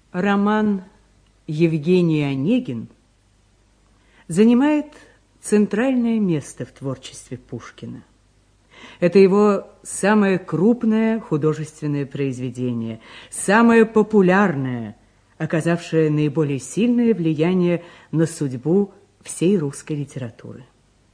Роман Евгений Онегин занимает центральное место в творчестве Пушкина. Это его самое крупное художественное произведение, самое популярное, оказавшее наиболее сильное влияние на судьбу всей русской литературы.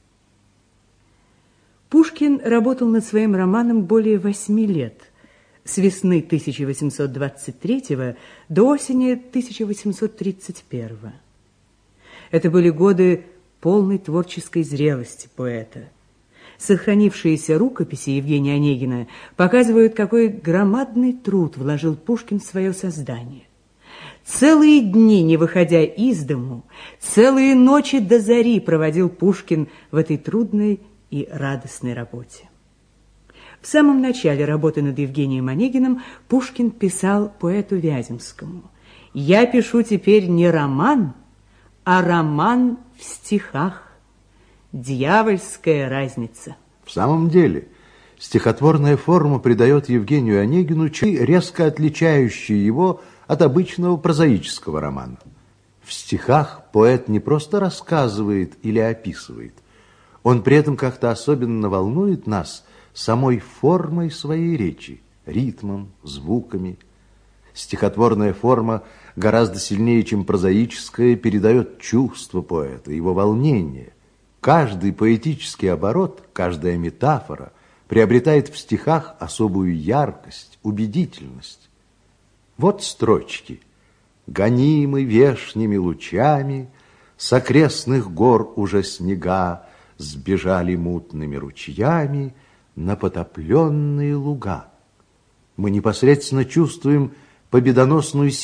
Пушкин работал над своим романом более 8 лет, с весны 1823 до осени 1831. Это были годы полной творческой зрелости поэта. Сохранившиеся рукописи Евгения Онегина показывают, какой громадный труд вложил Пушкин в свое создание. Целые дни, не выходя из дому, целые ночи до зари проводил Пушкин в этой трудной и радостной работе. В самом начале работы над Евгением Онегиным Пушкин писал поэту Вяземскому: «Я пишу теперь не роман, а роман в стихах. Дьявольская разница». В самом деле, стихотворная форма придает Евгению Онегину черты, резко отличающие его от обычного прозаического романа. В стихах поэт не просто рассказывает или описывает, он при этом как-то особенно волнует нас самой формой своей речи, ритмом, звуками. Стихотворная форма гораздо сильнее, чем прозаическая, передает чувство поэта, его волнение. Каждый поэтический оборот, каждая метафора приобретает в стихах особую яркость, убедительность. Вот строчки. «Гонимы вешними лучами, с окрестных гор уже снега сбежали мутными ручьями на потопленные луга». Мы непосредственно чувствуем победоносную силу